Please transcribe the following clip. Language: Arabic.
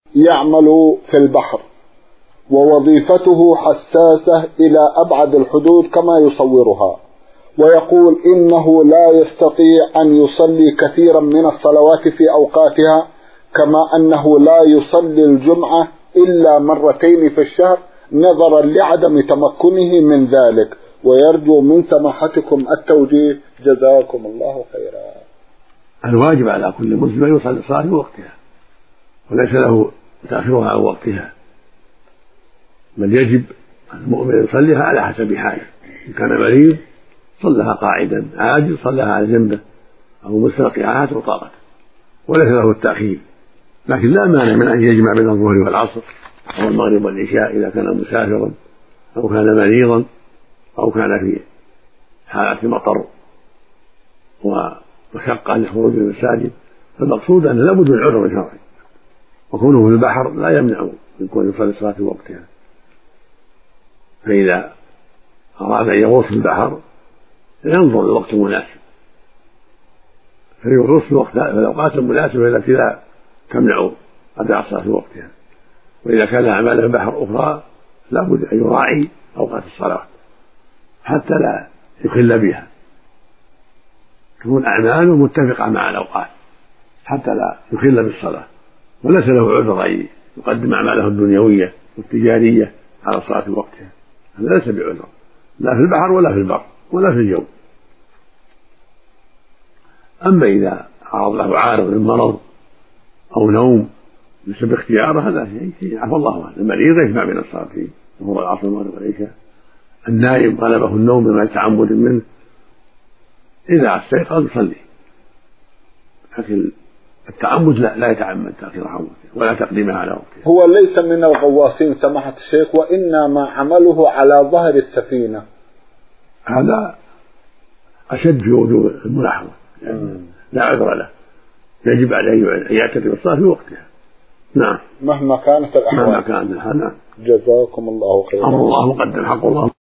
يعمل في البحر ووظيفته حساسة إلى أبعد الحدود كما يصورها، ويقول إنه لا يستطيع أن يصلي كثيرا من الصلوات في أوقاتها، كما أنه لا يصلي الجمعة إلا مرتين في الشهر نظرا لعدم تمكنه من ذلك، ويرجو من سماحتكم التوجيه جزاكم الله خيرا. الواجب على كل مسلم أن يصلي الصلاة في وقتها وليس له تأخيرها عن وقتها، بل يجب المؤمن يصليها على حسب حاله، إن كان مريض صلىها قاعدا، عاجز صلىها على جنبه أو مستلقيها حسب طاقته وليس له التأخير. لكن لا مانع من أن يجمع بين الظهر والعصر أو المغرب والعشاء إذا كان مسافرا أو كان مريضا أو كان في حالة مطر ومشقة لخروج المساجد. فالمقصود أن لابد من عذر شرعي، وكونه في البحر لا يمنع من كون يصلي الصلاة في وقتها. فإذا أراد أن يغوص في البحر ينظر للوقت المناسب فيغوص في الأوقات المناسبة التي لا تمنع أداء الصلاة في وقتها. وإذا كان أعمال في البحر أخرى لابد أن يراعي أوقات الصلاة حتى لا يخل بها، تكون أعماله متفقة مع الأوقات حتى لا يخل بالصلاة، وليس له عذر أن يقدم أعماله الدنيوية والتجارية على الصلاة في وقتها، هذا ليس بعذر لا في البحر ولا في البر ولا في الجو. أما إذا عرض له عارض من مرض أو نوم بسبب اختياره هذا شيء عفى الله عنه. المريض يجمع بين الصلاتين وهو العصر والمغرب والعشاء. النائم غلبه النوم بما تعمد منه إذا استيقظ يصلي، لكن التعمد لا يتعمد تأخير عن وقته ولا تقديمه على وقته. هو ليس من الغواصين سماحة الشيخ، وإنما عمله على ظهر السفينة. هذا أشد في وجوب الملاحظة، يعني لا عذر له، يجب عليه أن يعتقد الصلاة في وقتها. نعم، مهما كانت الأحوال. مهما كانت الحال. نعم. جزاكم الله خيرا. أمر الله مقدم، حق الله.